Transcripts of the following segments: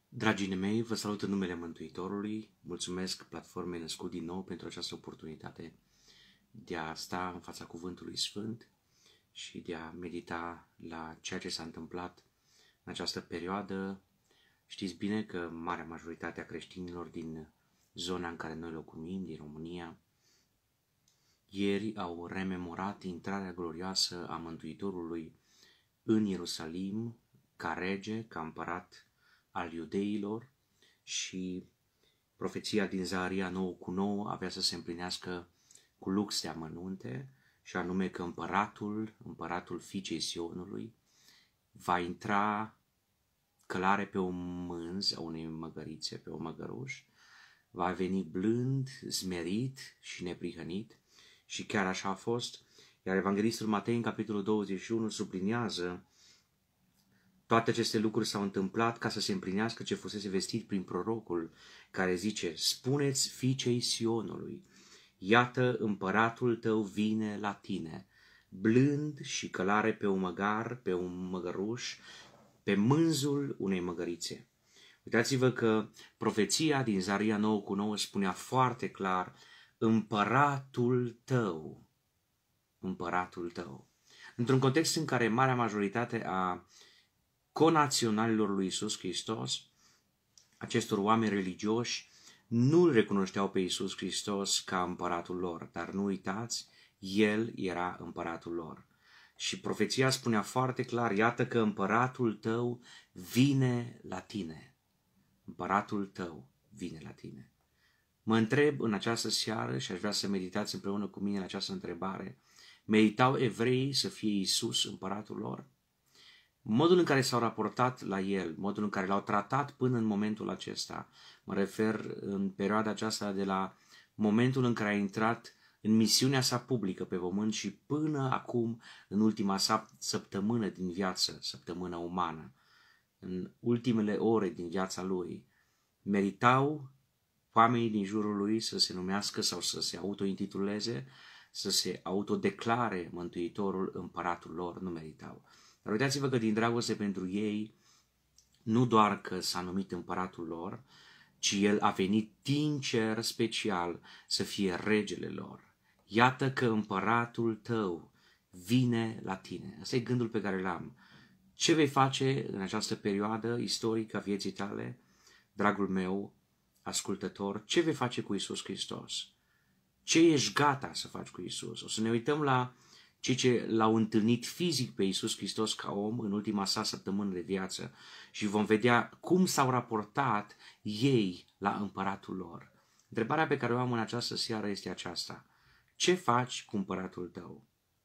Dragii mei, vă salut în numele Mântuitorului. Mulțumesc platformei Născut din Nou pentru această oportunitate de a sta în fața Cuvântului Sfânt și de a medita la ceea ce s-a întâmplat în această perioadă. Știți bine că marea majoritate a creștinilor din zona în care noi locuim, din România, ieri au rememorat intrarea glorioasă a Mântuitorului în Ierusalim ca rege, ca împărat al iudeilor, și profeția din Zaharia 9:9 avea să se împlinească cu lux de amănunte, și anume că împăratul fiicei Sionului, va intra călare pe o mânz a unei măgărițe, pe o măgăruș, va veni blând, smerit și neprihănit, și chiar așa a fost. Iar Evanghelistul Matei în capitolul 21 subliniază: toate aceste lucruri s-au întâmplat ca să se împlinească ce fusese vestit prin prorocul, care zice: spuneți fiicei Sionului, iată împăratul tău vine la tine, blând și călare pe un măgar, pe un măgăruș, pe mânzul unei măgărițe. Uitați-vă că profeția din Zaharia 9:9 spunea foarte clar: împăratul tău, împăratul tău. Într-un context în care marea majoritate a conaționalilor lui Iisus Hristos, acestor oameni religioși, nu îl recunoșteau pe Iisus Hristos ca împăratul lor, dar nu uitați, El era împăratul lor. Și profeția spunea foarte clar: iată că împăratul tău vine la tine. Împăratul tău vine la tine. Mă întreb în această seară, și aș vrea să meditați împreună cu mine la această întrebare: meritau evreii să fie Iisus împăratul lor? Modul în care s-au raportat la el, modul în care l-au tratat până în momentul acesta, mă refer în perioada aceasta de la momentul în care a intrat în misiunea sa publică pe pământ și până acum, în ultima sa săptămână din viață, săptămână umană, în ultimele ore din viața lui, meritau oamenii din jurul lui să se numească sau să se autointituleze, să se autodeclare Mântuitorul împăratul lor? Nu meritau. Dar uitați-vă că din dragoste pentru ei, nu doar că s-a numit împăratul lor, ci el a venit din cer special să fie regele lor. Iată că împăratul tău vine la tine. Asta e gândul pe care l-am. Ce vei face în această perioadă istorică a vieții tale, dragul meu ascultător? Ce vei face cu Iisus Hristos? Ce ești gata să faci cu Iisus? O să ne uităm la cei ce l-au întâlnit fizic pe Iisus Hristos ca om în ultima sa săptămână de viață și vom vedea cum s-au raportat ei la împăratul lor. Întrebarea pe care o am în această seară este aceasta: ce faci cu împăratul tău?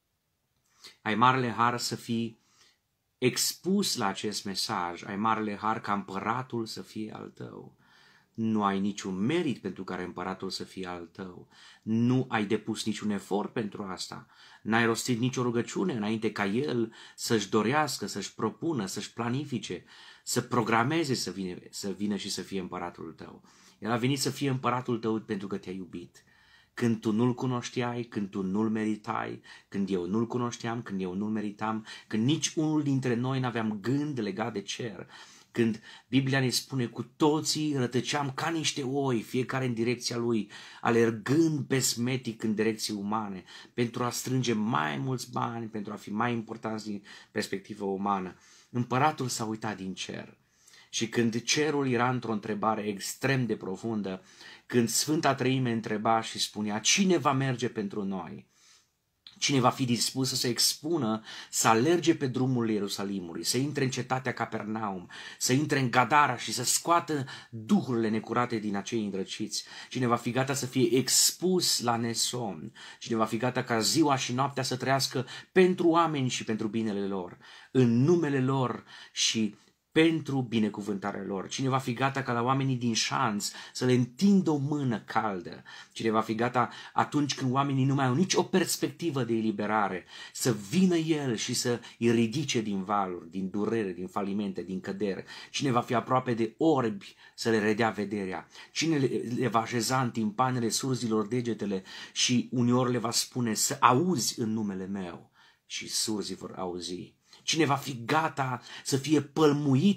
Ai marele har să fii expus la acest mesaj, ai marele har ca împăratul să fie al tău. Nu ai niciun merit pentru care împăratul să fie al tău. Nu ai depus niciun efort pentru asta. N-ai rostit nicio rugăciune înainte ca el să-și dorească, să-și propună, să-și planifice, să programeze să vină și să fie împăratul tău. El a venit să fie împăratul tău pentru că te-a iubit. Când tu nu-l cunoșteai, când tu nu-l meritai, când eu nu-l cunoșteam, când eu nu-l meritam, când nici unul dintre noi n-aveam gând legat de cer, când Biblia ne spune cu toții rătăceam ca niște oi, fiecare în direcția lui, alergând besmetic în direcții umane, pentru a strânge mai mulți bani, pentru a fi mai importanți din perspectivă umană. Împăratul s-a uitat din cer. Și când cerul era într-o întrebare extrem de profundă, când Sfânta Treime întreba și spunea: cine va merge pentru noi? Cine va fi dispus să se expună, să alerge pe drumul Ierusalimului, să intre în cetatea Capernaum, să intre în Gadara și să scoată duhurile necurate din acei îndrăciți? Cine va fi gata să fie expus la nesomn? Cine va fi gata ca ziua și noaptea să trăiască pentru oameni și pentru binele lor, în numele lor și pentru binecuvântarea lor? Cine va fi gata ca la oamenii din șanț să le întindă o mână caldă? Cine va fi gata atunci când oamenii nu mai au nici o perspectivă de eliberare, să vină el și să îi ridice din valuri, din durere, din falimente, din cădere? Cine va fi aproape de orbi să le redea vederea? Cine le va așeza în timpanele surzilor degetele și uneori le va spune: să auzi în numele meu? Și surzii vor auzi. Cine va fi gata să fie pălmuit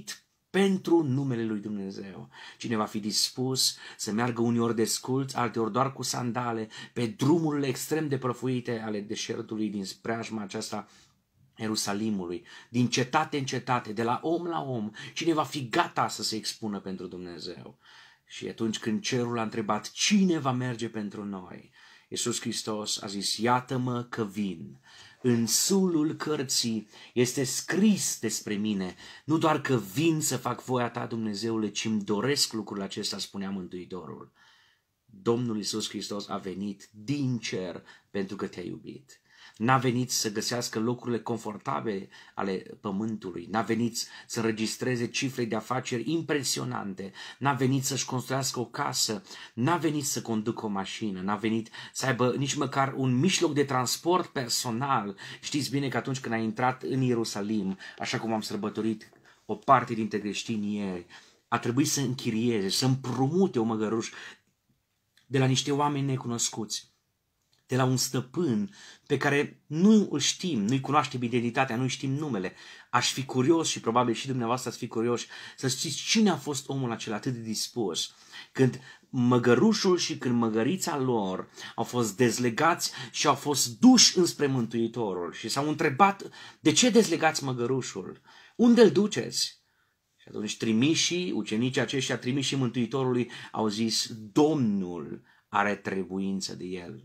pentru numele lui Dumnezeu. Cine va fi dispus să meargă uneori desculț, alteori doar cu sandale, pe drumurile extrem de prăfuite ale deșertului din preajma aceasta Ierusalimului, din cetate în cetate, de la om la om, cine va fi gata să se expună pentru Dumnezeu. Și atunci când cerul a întrebat cine va merge pentru noi, Iisus Hristos a zis, iată-mă că vin. În sulul cărții este scris despre mine, nu doar că vin să fac voia ta, Dumnezeule, ci îmi doresc lucrul acesta, spunea Mântuitorul. Domnul Iisus Hristos a venit din cer pentru că te-a iubit. N-a venit să găsească locurile confortabile ale pământului, n-a venit să înregistreze cifre de afaceri impresionante, n-a venit să-și construiască o casă, n-a venit să conducă o mașină, n-a venit să aibă nici măcar un mijloc de transport personal. Știți bine că atunci când a intrat în Ierusalim, așa cum am sărbătorit o parte dintre creștini ieri, a trebuit să închirieze, să împrumute o măgăruș de la niște oameni necunoscuți, de la un stăpân pe care nu îl știm, nu-i cunoaștem identitatea, nu-i știm numele. Aș fi curios și probabil și dumneavoastră ați fi curioși să știți cine a fost omul acela atât de dispus când măgărușul și când măgărița lor au fost dezlegați și au fost duși înspre Mântuitorul și s-au întrebat de ce dezlegați măgărușul? Unde îl duceți? Și atunci trimișii, ucenicii aceștia trimișii Mântuitorului au zis, Domnul are trebuință de el.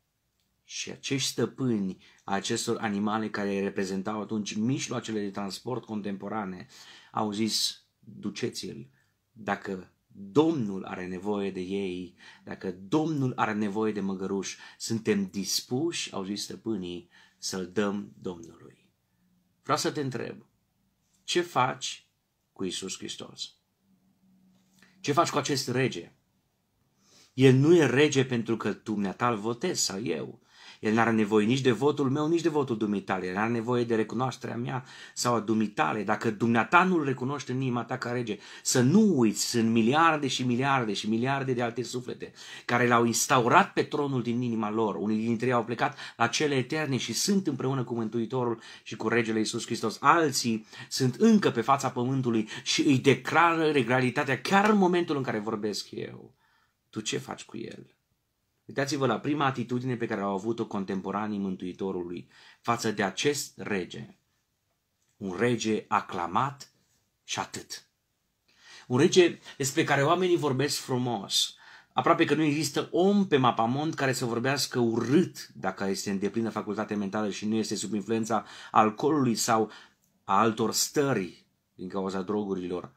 Și acești stăpâni a acestor animale care reprezentau atunci mijloacele de transport contemporane au zis, duceți-l, dacă Domnul are nevoie de ei, dacă Domnul are nevoie de măgăruși, suntem dispuși, au zis stăpânii, să-l dăm Domnului. Vreau să te întreb, ce faci cu Iisus Hristos? Ce faci cu acest rege? El nu e rege pentru că dumneata îl votezi sau eu. El n-are nevoie nici de votul meu, nici de votul dumitale. El n-are nevoie de recunoașterea mea sau a dumitale. Dacă dumneata nu-l recunoști în inima ta ca rege, să nu uiți, sunt miliarde și miliarde și miliarde de alte suflete care l-au instaurat pe tronul din inima lor. Unii dintre ei au plecat la cele eterne și sunt împreună cu Mântuitorul și cu Regele Iisus Hristos. Alții sunt încă pe fața pământului și îi declară realitatea chiar în momentul în care vorbesc eu. Tu ce faci cu el? Uitați-vă la prima atitudine pe care au avut-o contemporanii Mântuitorului față de acest rege. Un rege aclamat și atât. Un rege despre care oamenii vorbesc frumos. Aproape că nu există om pe mapamond care să vorbească urât dacă este în deplină facultate mentală și nu este sub influența alcoolului sau a altor stări din cauza drogurilor.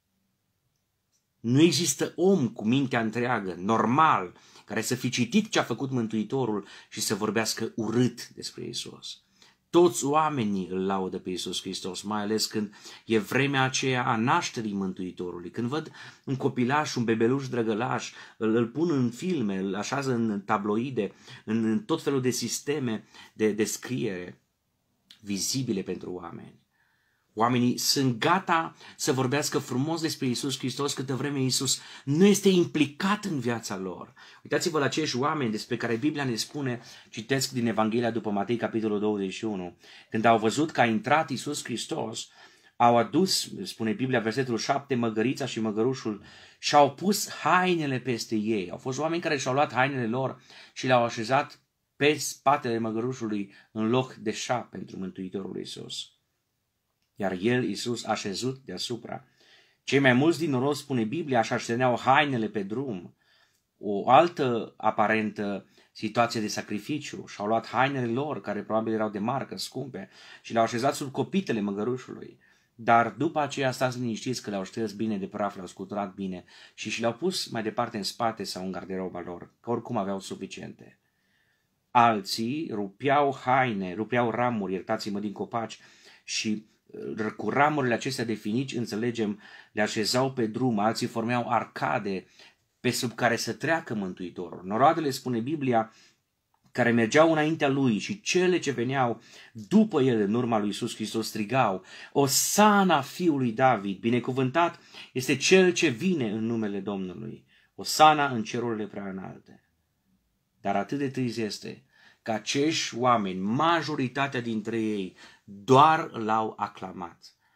Nu există om cu mintea întreagă, normal, care să fi citit ce a făcut Mântuitorul și să vorbească urât despre Iisus. Toți oamenii îl laudă pe Iisus Hristos, mai ales când e vremea aceea a nașterii Mântuitorului. Când văd un copilaș, un bebeluș drăgălaș, îl pun în filme, îl așează în tabloide, în tot felul de sisteme de descriere vizibile pentru oameni. Oamenii sunt gata să vorbească frumos despre Iisus Hristos câtă vreme Iisus nu este implicat în viața lor. Uitați-vă la acești oameni despre care Biblia ne spune, citesc din Evanghelia după Matei, capitolul 21, când au văzut că a intrat Iisus Hristos, au adus, spune Biblia, versetul 7, măgărița și măgărușul și au pus hainele peste ei. Au fost oameni care și-au luat hainele lor și le-au așezat pe spatele măgărușului în loc de șa pentru Mântuitorul Iisus. Iar el, Iisus, a șezut deasupra. Cei mai mulți din noroc, spune Biblia, așa șteneau hainele pe drum. O altă aparentă situație de sacrificiu. Și-au luat hainele lor, care probabil erau de marcă, scumpe, și le-au așezat sub copitele măgărușului. Dar după aceea stați liniștiți că le-au șters bine de praf, le-au scuturat bine și le-au pus mai departe în spate sau în garderoba lor, că oricum aveau suficiente. Alții rupeau haine, rupeau ramuri, iertați-mă, din copaci și cu ramurile acestea de finici, înțelegem, le așezau pe drum, alții formeau arcade pe sub care să treacă Mântuitorul. Noroadele, spune Biblia, care mergeau înaintea lui și cele ce veneau după el în urma lui Iisus Hristos strigau, Osana fiului David, binecuvântat este cel ce vine în numele Domnului, Osana în cerurile prea înalte. Dar atât de trist este că acești oameni, majoritatea dintre ei, doar l-au aclamat.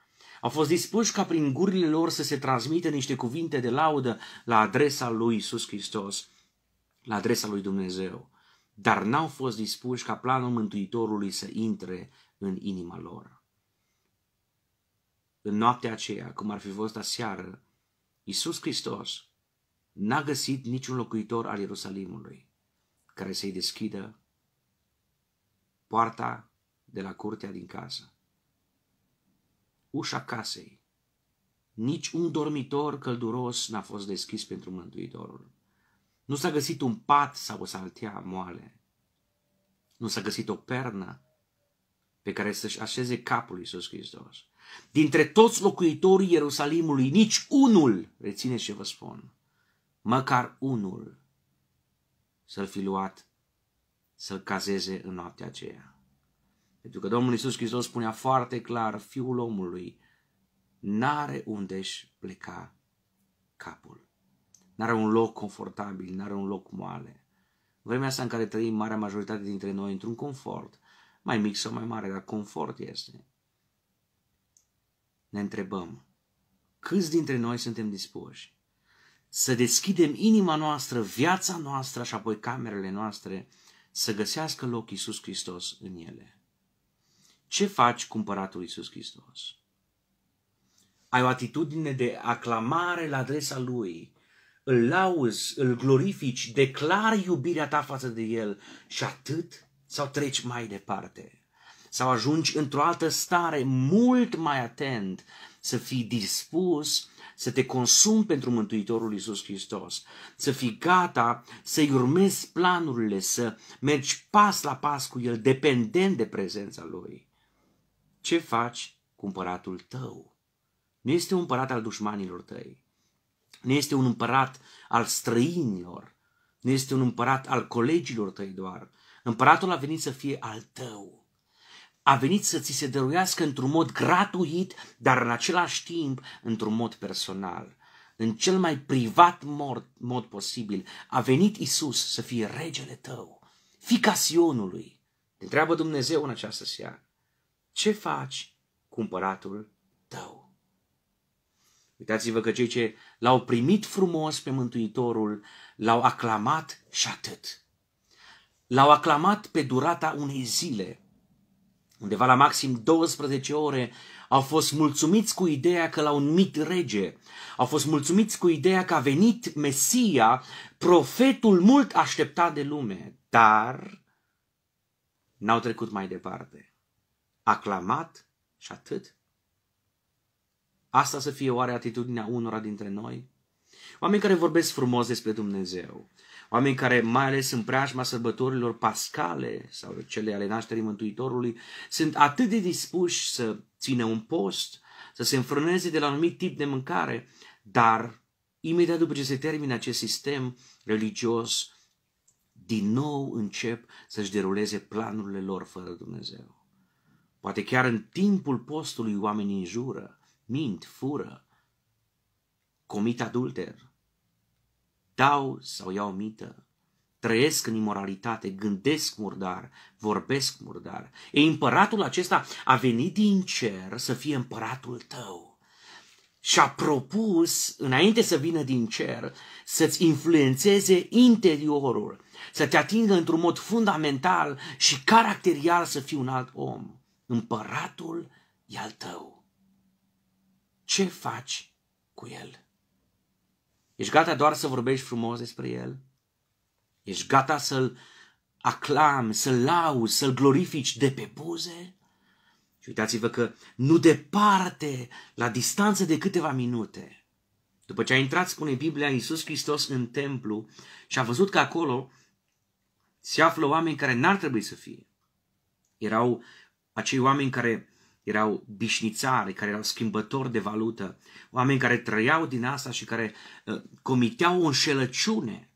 Au fost dispuși ca prin gurile lor să se transmită niște cuvinte de laudă la adresa lui Iisus Hristos, la adresa lui Dumnezeu, dar n-au fost dispuși ca planul Mântuitorului să intre în inima lor. În noaptea aceea, cum ar fi fost aseară, Iisus Hristos n-a găsit niciun locuitor al Ierusalimului care să-i deschidă poarta de la curtea din casă, ușa casei. Nici un dormitor călduros n-a fost deschis pentru Mântuitorul. Nu s-a găsit un pat sau o saltea moale. Nu s-a găsit o pernă pe care să-și așeze capul Iisus Hristos. Dintre toți locuitorii Ierusalimului, nici unul, rețineți ce vă spun, măcar unul, să-l fi luat, să-l cazeze în noaptea aceea. Pentru că Domnul Iisus Hristos spunea foarte clar, Fiul omului n-are unde-și pleca capul. N-are un loc confortabil, n-are un loc moale. Vremea asta în care trăim, marea majoritate dintre noi într-un confort, mai mic sau mai mare, dar confort este. Ne întrebăm, câți dintre noi suntem dispuși să deschidem inima noastră, viața noastră și apoi camerele noastre să găsească loc Iisus Hristos în ele? Ce faci cu împăratul Iisus Hristos? Ai o atitudine de aclamare la adresa Lui, îl lauzi, îl glorifici, declari iubirea ta față de El și atât? Sau treci mai departe? Sau ajungi într-o altă stare mult mai atent, să fii dispus să te consumi pentru Mântuitorul Iisus Hristos, să fii gata să-i urmezi planurile, să mergi pas la pas cu El, dependent de prezența Lui. Ce faci cu împăratul tău? Nu este un împărat al dușmanilor tăi, nu este un împărat al străinilor, nu este un împărat al colegilor tăi doar. Împăratul a venit să fie al tău. A venit să ți se dăruiască într-un mod gratuit, dar în același timp într-un mod personal. În cel mai privat mod posibil. A venit Iisus să fie regele tău, fiica Sionului. Te întreabă Dumnezeu în această seară. Ce faci cu împăratul tău? Uitați-vă că cei ce l-au primit frumos pe Mântuitorul, l-au aclamat și atât. L-au aclamat pe durata unei zile. Undeva la maxim 12 ore au fost mulțumiți cu ideea că l-au numit rege. Au fost mulțumiți cu ideea că a venit Mesia, profetul mult așteptat de lume. Dar n-au trecut mai departe. Aclamat și atât. Asta să fie oare atitudinea unora dintre noi? Oameni care vorbesc frumos despre Dumnezeu. Oameni care, mai ales în preajma sărbătorilor pascale sau cele ale nașterii Mântuitorului, sunt atât de dispuși să țină un post, să se înfrâneze de la un anumit tip de mâncare, dar imediat după ce se termină acest sistem religios, din nou încep să-și deruleze planurile lor fără Dumnezeu. Poate chiar în timpul postului oamenii înjură, mint, fură, comit adulter, dau sau iau mită, trăiesc în imoralitate, gândesc murdar, vorbesc murdar. Ei, împăratul acesta a venit din cer să fie împăratul tău și a propus, înainte să vină din cer, să-ți influențeze interiorul, să te atingă într-un mod fundamental și caracterial să fii un alt om. Împăratul e al tău. Ce faci cu el? Ești gata doar să vorbești frumos despre el? Ești gata să-l aclami, să-l lauzi, să-l glorifici de pe buze? Și uitați-vă că nu departe, la distanță de câteva minute, după ce a intrat, spune Biblia, Iisus Hristos în templu și a văzut că acolo se află oameni care n-ar trebui să fie. Erau acei oameni care erau bișnițari, care erau schimbători de valută, oameni care trăiau din asta și care comiteau o înșelăciune.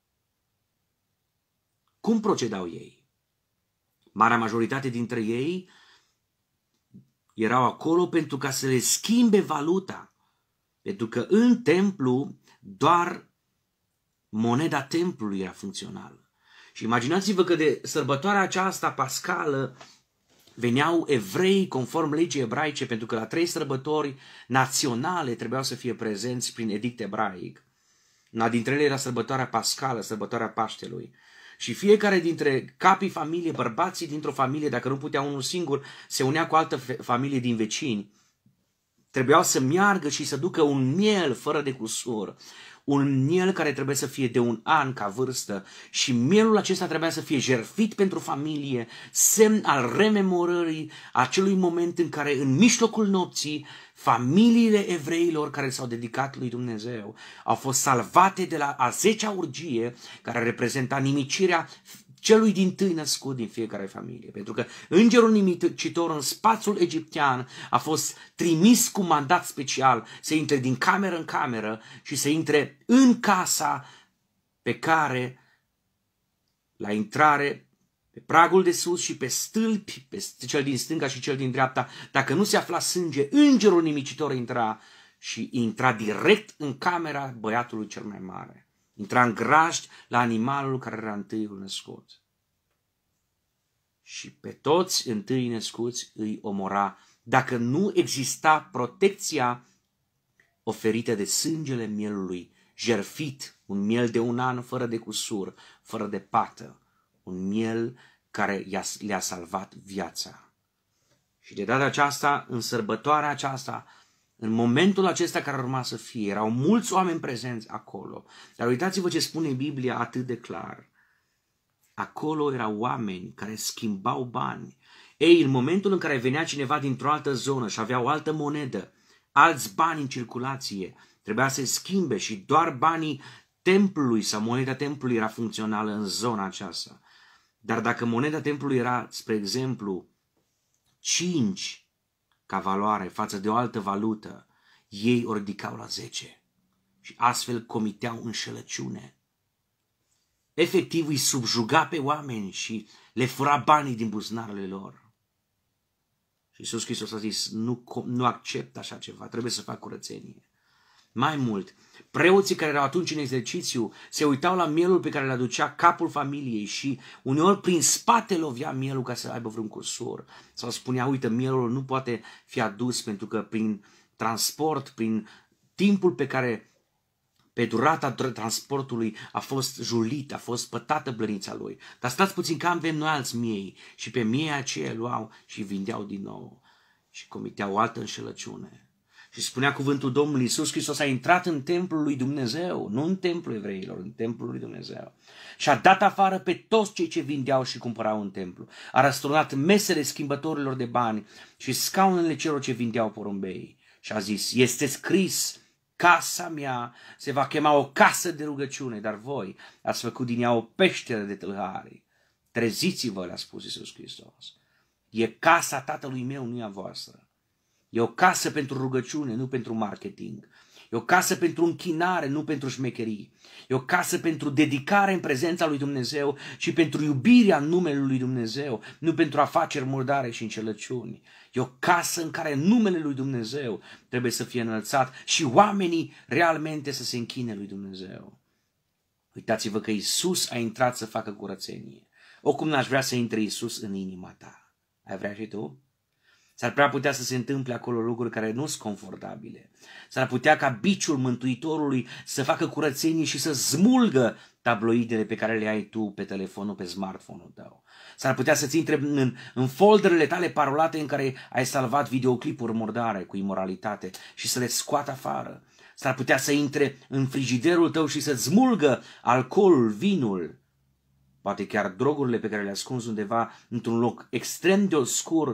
Cum procedau ei? Marea majoritate dintre ei erau acolo pentru ca să le schimbe valuta. Pentru că în templu doar moneda templului era funcțională. Și imaginați-vă că de sărbătoarea aceasta pascală veneau evrei conform legii ebraice, pentru că la 3 sărbători naționale trebuiau să fie prezenți prin edict ebraic. Una dintre ele era sărbătoarea pascală, sărbătoarea Paștelui. Și fiecare dintre capii familie, bărbații dintr-o familie, dacă nu putea unul singur, se unea cu altă familie din vecini. Trebuiau să meargă și să ducă un miel fără de cusur. Un miel care trebuie să fie de 1 an ca vârstă și mielul acesta trebuia să fie jertfit pentru familie, semn al rememorării acelui moment în care în mijlocul nopții familiile evreilor care s-au dedicat lui Dumnezeu au fost salvate de la a 10-a urgie care reprezenta nimicirea celui dintâi născut din fiecare familie. Pentru că îngerul nimicitor în spațiul egiptean a fost trimis cu mandat special să intre din cameră în cameră și să intre în casa pe care, la intrare, pe pragul de sus și pe stâlpi, pe cel din stânga și cel din dreapta, dacă nu se afla sânge, îngerul nimicitor intra și intra direct în camera băiatului cel mai mare. Intra în grajd la animalul care era întâiul născut. Și pe toți întâi născuți îi omora, dacă nu exista protecția oferită de sângele mielului, jertfit, un miel de 1 an fără de cusur, fără de pată, un miel care le-a salvat viața. Și de data aceasta, în sărbătoarea aceasta, în momentul acesta care urma să fie, erau mulți oameni prezenți acolo. Dar uitați-vă ce spune Biblia atât de clar. Acolo erau oameni care schimbau bani. Ei, în momentul în care venea cineva dintr-o altă zonă și avea o altă monedă, alți bani în circulație, trebuia să schimbe și doar banii templului sau moneda templului era funcțională în zona aceasta. Dar dacă moneda templului era, spre exemplu, 5 ca valoare față de o altă valută, ei o ridicau la 10 și astfel comiteau înșelăciune. Efectiv îi subjuga pe oameni și le fura banii din buzunarele lor. Și Iisus Hristos a zis, nu accept așa ceva, trebuie să fac curățenie. Mai mult, preoții care erau atunci în exercițiu se uitau la mielul pe care le aducea capul familiei și uneori prin spate lovea mielul ca să aibă vreun cusur. Sau spunea, uite, mielul nu poate fi adus pentru că prin transport, prin timpul pe care, pe durata transportului a fost julit, a fost pătată blănița lui. Dar stați puțin că avem noi alți miei și pe miei aceia luau și vindeau din nou și comiteau o altă înșelăciune. Și spunea cuvântul Domnului, Iisus Hristos a intrat în templul lui Dumnezeu, nu în templul evreilor, în templul lui Dumnezeu. Și a dat afară pe toți cei ce vindeau și cumpărau în templu. A răsturnat mesele schimbătorilor de bani și scaunele celor ce vindeau porumbei. Și a zis, este scris, casa mea se va chema o casă de rugăciune, dar voi ați făcut din ea o peșteră de tâlhari. Treziți-vă, le-a spus Iisus Hristos. E casa Tatălui meu, nu e a voastră. E o casă pentru rugăciune, nu pentru marketing. E o casă pentru închinare, nu pentru șmecherii. E o casă pentru dedicare în prezența lui Dumnezeu și pentru iubirea numele lui Dumnezeu, nu pentru afaceri murdare și înșelăciuni. E o casă în care numele lui Dumnezeu trebuie să fie înălțat și oamenii realmente să se închine lui Dumnezeu. Uitați-vă că Iisus a intrat să facă curățenie. Oricum n-aș vrea să intre Iisus în inima ta. Ai vrea și tu? S-ar prea putea să se întâmple acolo lucruri care nu sunt confortabile. S-ar putea ca biciul Mântuitorului să facă curățenie și să smulgă tabloidele pe care le ai tu pe telefonul, pe smartphone-ul tău. S-ar putea să-ți intre în folderele tale parolate în care ai salvat videoclipuri murdare cu imoralitate și să le scoată afară. S-ar putea să intre în frigiderul tău și să-ți smulgă alcoolul, vinul, poate chiar drogurile pe care le ascunzi undeva într-un loc extrem de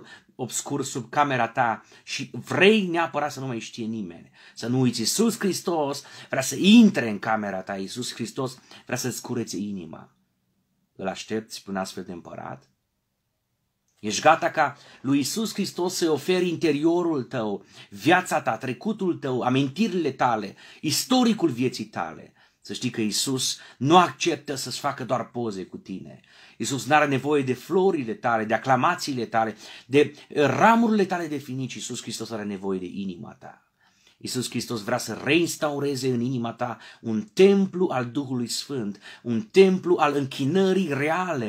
obscur sub camera ta și vrei neapărat să nu mai știe nimeni. Să nu uiți, Iisus Hristos vrea să intre în camera ta, Iisus Hristos vrea să-ți curețe inima. Îl aștepți pe un astfel de împărat? Ești gata ca lui Iisus Hristos să-i oferi interiorul tău, viața ta, trecutul tău, amintirile tale, istoricul vieții tale? Să știi că Iisus nu acceptă să-ți facă doar poze cu tine. Iisus nu are nevoie de florile tale, de aclamațiile tale, de ramurile tale de finici. Iisus Hristos are nevoie de inima ta. Iisus Hristos vrea să reinstaureze în inima ta un templu al Duhului Sfânt, un templu al închinării reale,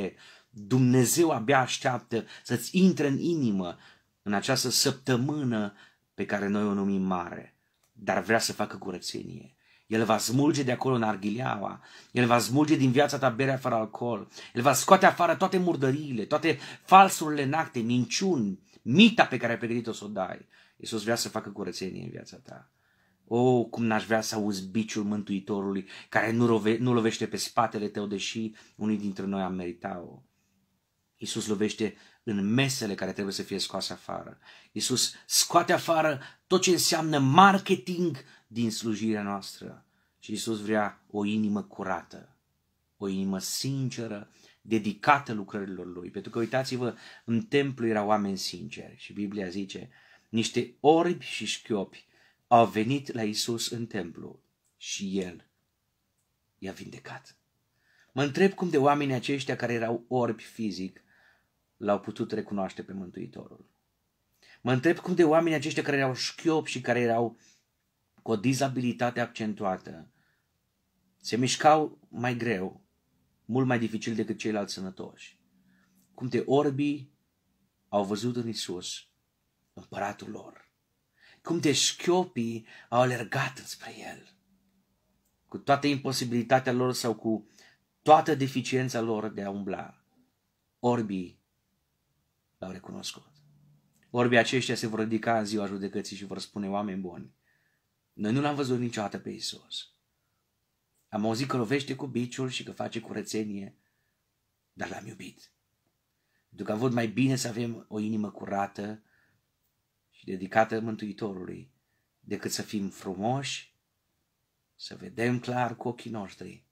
Dumnezeu abia așteaptă să-ți intre în inimă în această săptămână pe care noi o numim mare, dar vrea să facă curățenie. El va smulge de acolo narghileaua, El va smulge din viața ta berea fără alcool, El va scoate afară toate murdăriile, toate falsurile în acte, minciuni, mita pe care ai pregătit-o să o dai. Iisus vrea să facă curățenie în viața ta. Oh, cum n-aș vrea să auzi biciul Mântuitorului care nu lovește pe spatele tău, deși unii dintre noi am meritat-o. Iisus lovește în mesele care trebuie să fie scoase afară. Iisus scoate afară tot ce înseamnă marketing din slujirea noastră. Și Iisus vrea o inimă curată, o inimă sinceră, dedicată lucrărilor Lui. Pentru că uitați-vă, în templu erau oameni sinceri și Biblia zice, niște orbi și șchiopi au venit la Iisus în templu și El i-a vindecat. Mă întreb cum de oamenii aceștia care erau orbi fizic l-au putut recunoaște pe Mântuitorul. Mă întreb cum de oamenii aceștia care erau șchiopi și care erau cu o dizabilitate accentuată se mișcau mai greu, mult mai dificil decât ceilalți sănătoși. Cum de orbii au văzut în Iisus împăratul lor. Cum de șchiopii au alergat spre El. Cu toată imposibilitatea lor sau cu toată deficiența lor de a umbla, orbii l-au recunoscut. Orbii aceștia se vor ridica în ziua judecății și vor spune, oameni buni, noi nu l-am văzut niciodată pe Iisus. Am auzit că lovește cu biciul și că face curățenie, dar l-am iubit. Pentru că am văzut mai bine să avem o inimă curată și dedicată Mântuitorului, decât să fim frumoși, să vedem clar cu ochii noștri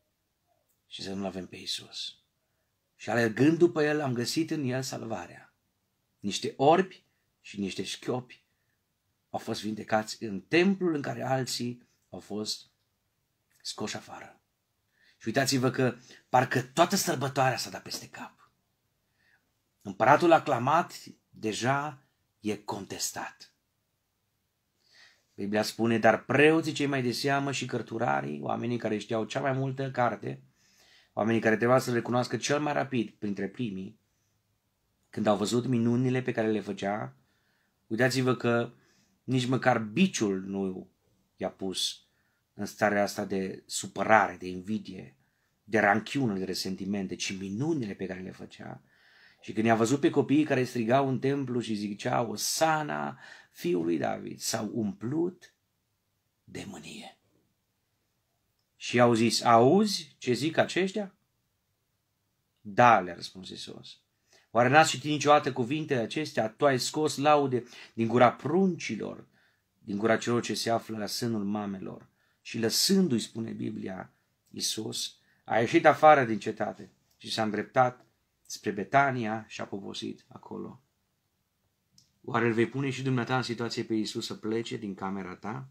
și să nu-L avem pe Iisus. Și alergând după El, am găsit în El salvarea. Niște orbi și niște șchiopi au fost vindecați în templul în care alții au fost scoși afară. Și uitați-vă că parcă toată sărbătoarea s-a dat peste cap. Împăratul aclamat deja e contestat. Biblia spune, dar preoții cei mai de seamă și cărturarii, oamenii care știau cea mai multă carte, oamenii care trebuia să le recunoască cel mai rapid printre primii, când au văzut minunile pe care le făcea, uitați-vă că nici măcar biciul nu i-a pus în starea asta de supărare, de invidie, de ranchiună, de resentimente, ci minunile pe care le făcea. Și când i-a văzut pe copiii care strigau în templu și ziceau Osana, fiul lui David, s-au umplut de mânie. Și au zis, auzi ce zic aceștia? Da, le-a răspuns Iisus. Oare n-ați citit niciodată cuvintele acestea? Tu ai scos laude din gura pruncilor, din gura celor ce se află la sânul mamelor. Și lăsându-i, spune Biblia, Iisus a ieșit afară din cetate și s-a îndreptat spre Betania și a poposit acolo. Oare îl vei pune și dumneata în situație pe Iisus să plece din camera ta?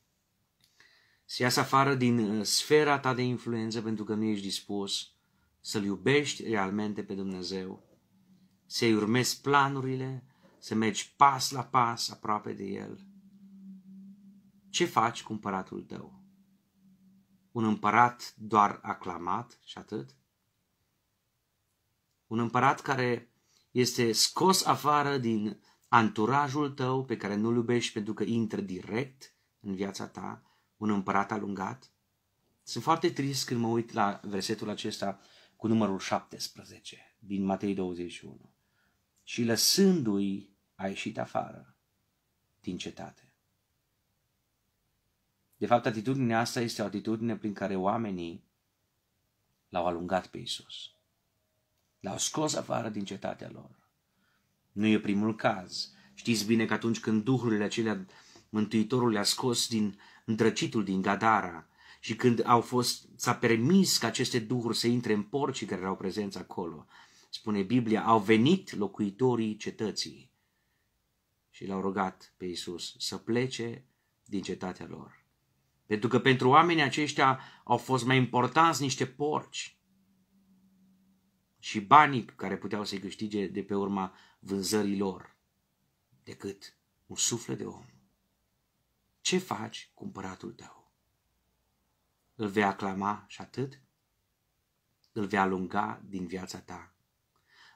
Să iasă afară din sfera ta de influență pentru că nu ești dispus să-L iubești realmente pe Dumnezeu, să-i urmezi planurile, să mergi pas la pas aproape de El. Ce faci cu împăratul tău? Un împărat doar aclamat și atât? Un împărat care este scos afară din anturajul tău pe care nu-l iubești pentru că intră direct în viața ta, un împărat alungat? Sunt foarte trist când mă uit la versetul acesta cu numărul 17 din Matei 21. Și lăsându-i a ieșit afară din cetate. De fapt, atitudinea asta este o atitudine prin care oamenii l-au alungat pe Iisus. L-au scos afară din cetatea lor. Nu e primul caz. Știți bine că atunci când duhurile acelea Mântuitorul le-a scos din îndrăcitul din Gadara și când s-a permis ca aceste duhuri să intre în porcii care erau prezenți acolo, spune Biblia, au venit locuitorii cetății și l-au rugat pe Iisus să plece din cetatea lor. Pentru că pentru oamenii aceștia au fost mai importanți niște porci și banii care puteau să-i câștige de pe urma vânzării lor decât un suflet de om. Ce faci cu împăratul tău? Îl vei aclama și atât? Îl vei alunga din viața ta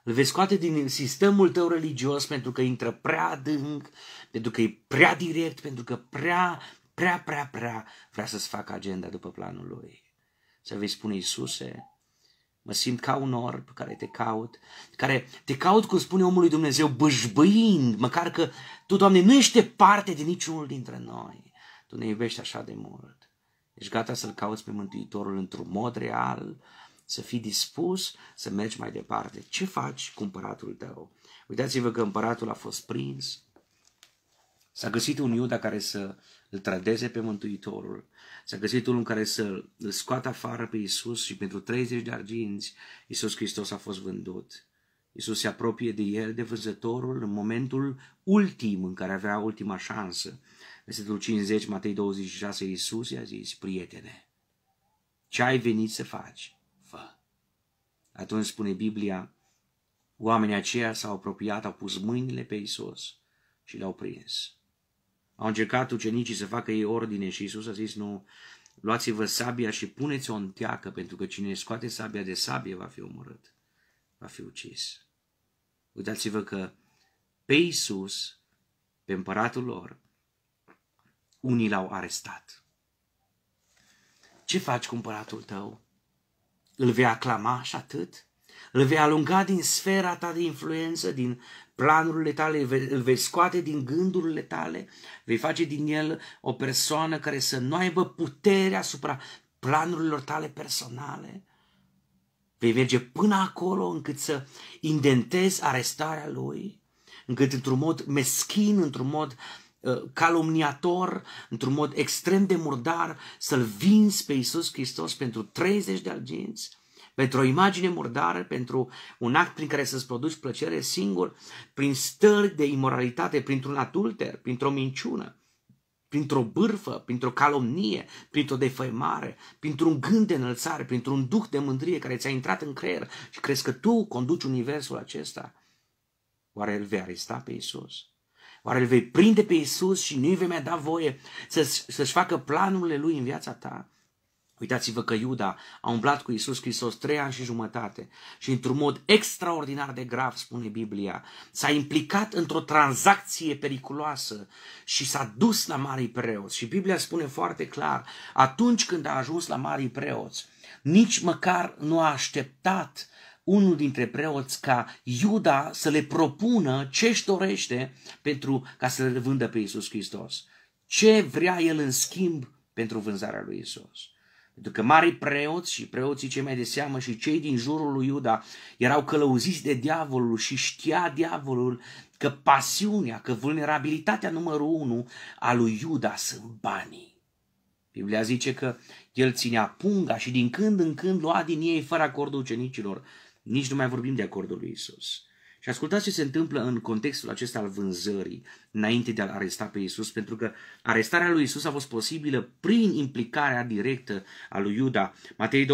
Îl vei scoate din sistemul tău religios pentru că intră prea adânc, pentru că e prea direct, pentru că prea vrea să-ți facă agenda după planul lui. Să vei spune: Iisuse, mă simt ca un orb care te caut, cum spune omul lui Dumnezeu, bâșbâind, măcar că Tu, Doamne, nu ești parte de niciunul dintre noi. Tu ne iubești așa de mult. Ești gata să-L cauți pe Mântuitorul într-un mod real, să fii dispus să mergi mai departe. Ce faci cu împăratul tău? Uitați-vă că împăratul a fost prins. S-a găsit un Iuda care să îl trădeze pe Mântuitorul. S-a găsit unul care să îl scoată afară pe Iisus și pentru 30 de arginți Iisus Hristos a fost vândut. Iisus se apropie de el, de vânzătorul, în momentul ultim în care avea ultima șansă. Versetul 50, Matei 26, Iisus i-a zis: prietene, ce ai venit să faci? Fă. Atunci spune Biblia, oamenii aceia s-au apropiat, au pus mâinile pe Iisus și l-au prins. Au încercat ucenicii să facă ei ordine și Iisus a zis: nu, luați-vă sabia și puneți-o în teacă, pentru că cine scoate sabia de sabie va fi omorât, va fi ucis. Uitați-vă că pe Iisus, pe împăratul lor, unii l-au arestat. Ce faci cu împăratul tău? Îl vei aclama și atât? Îl vei alunga din sfera ta de influență, din planurile tale, îl vei scoate din gândurile tale, vei face din el o persoană care să nu aibă putere asupra planurilor tale personale. Vei merge până acolo încât să indentezi arestarea lui, încât într-un mod meschin, într-un mod calomniator, într-un mod extrem de murdar, să-L vinzi pe Iisus Hristos pentru 30 de arginți, pentru o imagine murdară, pentru un act prin care să-ți produci plăcere singur, prin stări de imoralitate, printr-un adulter, printr-o minciună, printr-o bârfă, printr-o calomnie, printr-o defăimare, printr-un gând de înălțare, printr-un duh de mândrie care ți-a intrat în creier și crezi că tu conduci universul acesta. Oare îl vei aresta pe Iisus? Oare îl vei prinde pe Iisus și nu-i vei mai da voie să-și facă planurile lui în viața ta? Uitați-vă că Iuda a umblat cu Iisus Hristos 3 ani și jumătate și într-un mod extraordinar de grav, spune Biblia, s-a implicat într-o tranzacție periculoasă și s-a dus la marii preoți. Și Biblia spune foarte clar, atunci când a ajuns la marii preoți, nici măcar nu a așteptat unul dintre preoți ca Iuda să le propună ce își dorește pentru ca să le vândă pe Iisus Hristos. Ce vrea el în schimb pentru vânzarea lui Iisus. Pentru că marii preoți și preoții cei mai de seamă și cei din jurul lui Iuda erau călăuziți de diavolul și știa diavolul că pasiunea, că vulnerabilitatea numărul 1 a lui Iuda sunt banii. Biblia zice că el ținea punga și din când în când lua din ei fără acordul ucenicilor. Nici nu mai vorbim de acordul lui Iisus. Și ascultați ce se întâmplă în contextul acesta al vânzării, înainte de a-L aresta pe Iisus, pentru că arestarea lui Iisus a fost posibilă prin implicarea directă a lui Iuda. Matei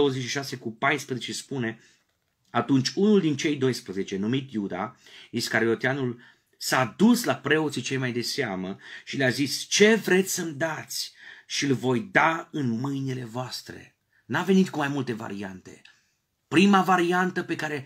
26:14 spune, atunci unul din cei 12, numit Iuda, Iscarioteanul, s-a dus la preoții cei mai de seamă și le-a zis, ce vreți să-mi dați și îl voi da în mâinile voastre. N-a venit cu mai multe variante. Prima variantă pe care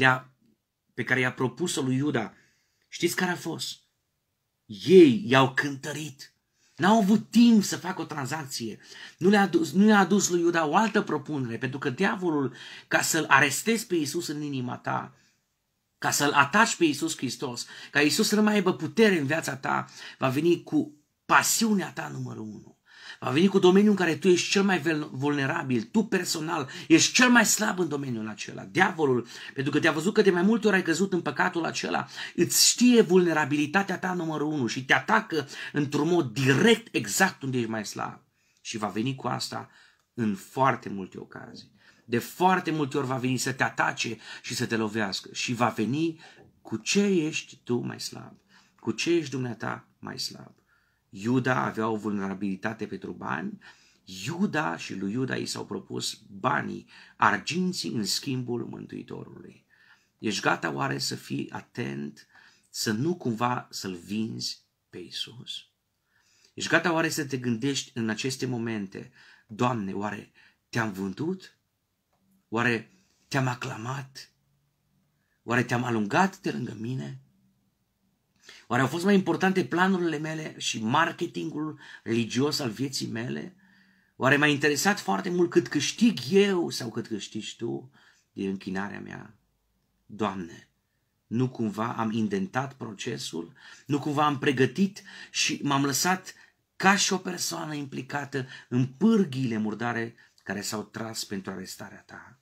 i-a propus-o lui Iuda, știți care a fost? Ei i-au cântărit. N-au avut timp să facă o tranzacție. Nu le-a adus lui Iuda o altă propunere, pentru că diavolul, ca să-L arestezi pe Iisus în inima ta, ca să-L ataci pe Iisus Hristos, ca Iisus să nu mai aibă putere în viața ta, va veni cu pasiunea ta numărul 1. Va veni cu domeniul în care tu ești cel mai vulnerabil, tu personal, ești cel mai slab în domeniul acela. Diavolul, pentru că te-a văzut că de mai multe ori ai căzut în păcatul acela, îți știe vulnerabilitatea ta numărul 1 și te atacă într-un mod direct exact unde ești mai slab. Și va veni cu asta în foarte multe ocazii. De foarte multe ori va veni să te atace și să te lovească. Și va veni cu ce ești tu mai slab, cu ce ești dumneata mai slab. Iuda avea o vulnerabilitate pentru bani, Iuda și lui Iuda i s-au propus banii, arginții în schimbul Mântuitorului. Ești gata oare să fii atent, să nu cumva să-L vinzi pe Iisus? Ești gata oare să te gândești în aceste momente, Doamne, oare te-am vândut? Oare te-am aclamat? Oare te-am alungat de lângă mine? Oare au fost mai importante planurile mele și marketingul religios al vieții mele? Oare m-a interesat foarte mult cât câștig eu sau cât câștigi tu din închinarea mea? Doamne, nu cumva am indentat procesul? Nu cumva am pregătit și m-am lăsat ca și o persoană implicată în pârghiile murdare care s-au tras pentru arestarea ta?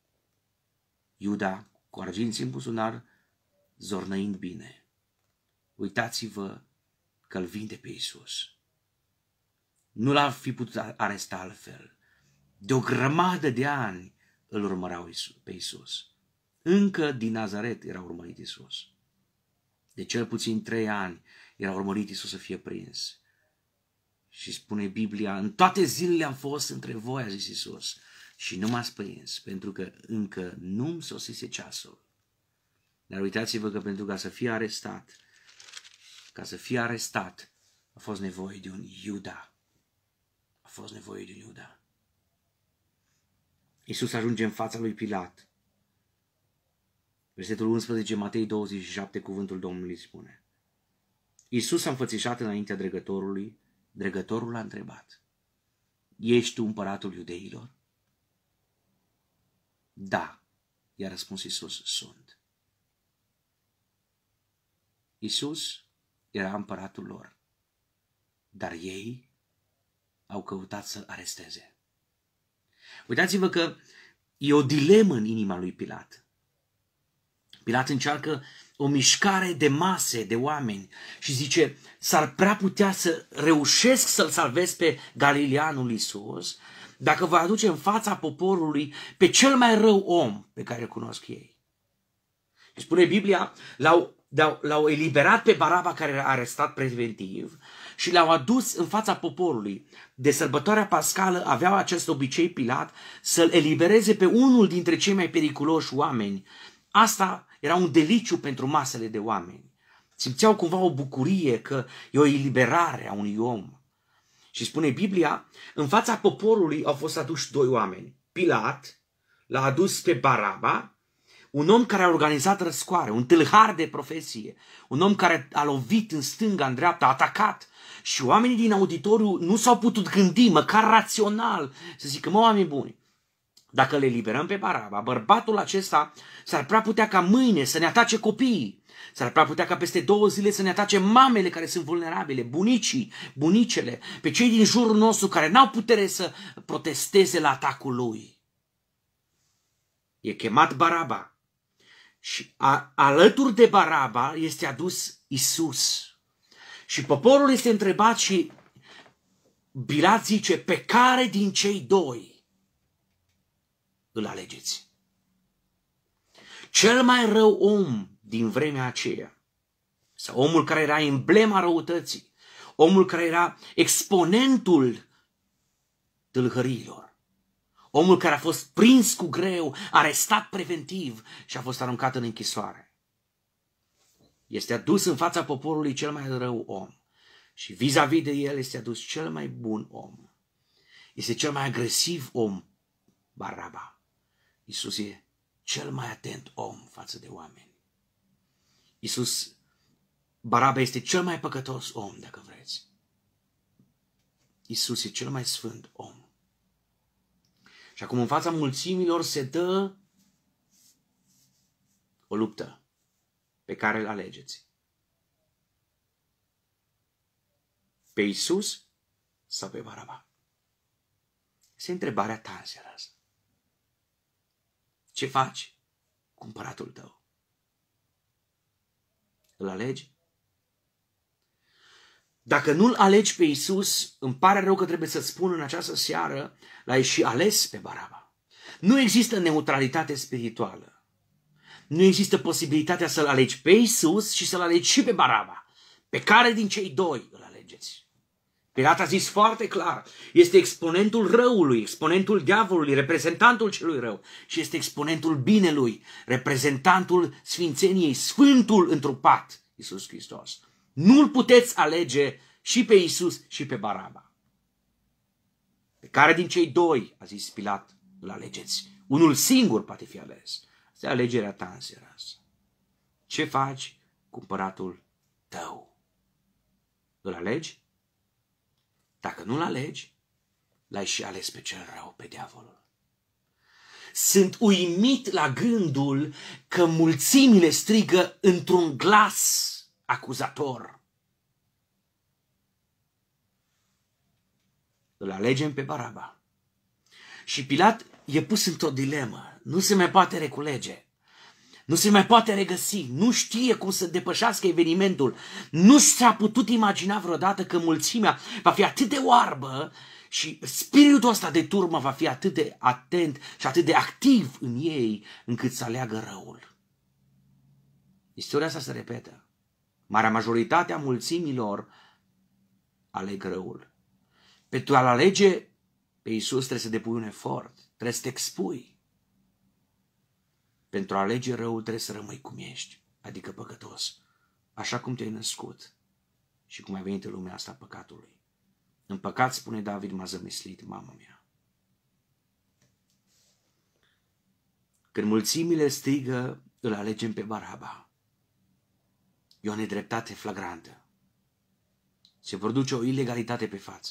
Iuda, cu arginții în buzunar, zornăind bine. Uitați-vă că îl vinde pe Iisus. Nu l-ar fi putut aresta altfel. De o grămadă de ani îl urmăreau pe Iisus. Încă din Nazaret era urmărit Iisus. De cel puțin 3 ani era urmărit Iisus să fie prins. Și spune Biblia, în toate zilele am fost între voi, a zis Iisus, și nu m-ați prins, pentru că încă nu-mi sosise ceasul. Dar uitați-vă că pentru ca să fie arestat, a fost nevoie de un Iuda. A fost nevoie de un Iuda. Iisus ajunge în fața lui Pilat. Versetul 11, Matei 27, cuvântul Domnului spune: Iisus s-a înfățișat înaintea dregătorului. Dregătorul l-a întrebat: Ești tu împăratul iudeilor? Da, i-a răspuns Iisus, sunt. Iisus era împăratul lor, dar ei au căutat să-l aresteze. Uitați-vă că e o dilemă în inima lui Pilat. Pilat încearcă o mișcare de mase, de oameni și zice, s-ar prea putea să reușesc să-l salvez pe Galileanul Iisus dacă va aduce în fața poporului pe cel mai rău om pe care îl cunosc ei. Și spune Biblia, l-au eliberat pe Baraba, care era arestat preventiv, și l-au adus în fața poporului. De sărbătoarea pascală aveau acest obicei Pilat să-l elibereze pe unul dintre cei mai periculoși oameni. Asta era un deliciu pentru masele de oameni. Simțeau cumva o bucurie că e o eliberare a unui om. Și spune Biblia, în fața poporului au fost aduși 2 oameni. Pilat l-a adus pe Baraba, un om care a organizat răscoare, un tâlhar de profesie, un om care a lovit în stânga, în dreapta, a atacat. Și oamenii din auditoriu nu s-au putut gândi, măcar rațional, să zică, mă, oameni buni, dacă le eliberăm pe Baraba, bărbatul acesta s-ar prea putea ca mâine să ne atace copiii, s-ar prea putea ca peste 2 zile să ne atace mamele care sunt vulnerabile, bunicii, bunicele, pe cei din jurul nostru care n-au putere să protesteze la atacul lui. E chemat Baraba. Și alături de Baraba este adus Iisus. Și poporul este întrebat și Pilat zice, pe care din cei 2 îl alegeți? Cel mai rău om din vremea aceea, sau omul care era emblema răutății, omul care era exponentul tâlhăriilor, omul care a fost prins cu greu, arestat preventiv și a fost aruncat în închisoare. Este adus în fața poporului cel mai rău om și vis-a-vis de el este adus cel mai bun om. Este cel mai agresiv om, Baraba. Iisus e cel mai atent om față de oameni. Baraba este cel mai păcătos om, dacă vreți. Iisus e cel mai sfânt om. Și acum în fața mulțimilor se dă o luptă pe care îl alegeți. Pe Iisus sau pe Baraba? Este întrebarea ta în seara asta. Ce faci cu împăratul tău? Îl alegi? Dacă nu-l alegi pe Iisus, îmi pare rău că trebuie să-ți spun în această seară, l-ai și ales pe Baraba. Nu există neutralitate spirituală. Nu există posibilitatea să-l alegi pe Iisus și să-l alegi și pe Baraba. Pe care din cei 2 îl alegeți? Pilat a zis foarte clar, este exponentul răului, exponentul diavolului, reprezentantul celui rău și este exponentul binelui, reprezentantul sfințeniei, sfântul întrupat, Iisus Hristos. Nu-l puteți alege și pe Iisus și pe Baraba. Pe care din cei 2, a zis Pilat, îl alegeți? Unul singur poate fi ales. Asta e alegerea ta în seara asta. Ce faci cu împăratul tău? Îl alegi? Dacă nu-l alegi, l-ai și ales pe cel rău, pe diavolul. Sunt uimit la gândul că mulțimile strigă într-un glas acuzator. Îl alegem pe Baraba. Și Pilat e pus într-o dilemă. Nu se mai poate reculege. Nu se mai poate regăsi. Nu știe cum să depășească evenimentul. Nu și-a putut imagina vreodată că mulțimea va fi atât de oarbă și spiritul ăsta de turmă va fi atât de atent și atât de activ în ei încât să aleagă răul. Istoria asta se repetă. Marea majoritate a mulțimilor aleg răul. Pentru a-L alege pe Iisus trebuie să depui un efort, trebuie să te expui. Pentru a alege răul trebuie să rămâi cum ești, adică păcătos, așa cum te-ai născut și cum ai venit în lumea asta păcatului. În păcat, spune David, m-a zămislit mama mea. Când mulțimile strigă, îl alegem pe Baraba. E o nedreptate flagrantă. Se produce o ilegalitate pe față.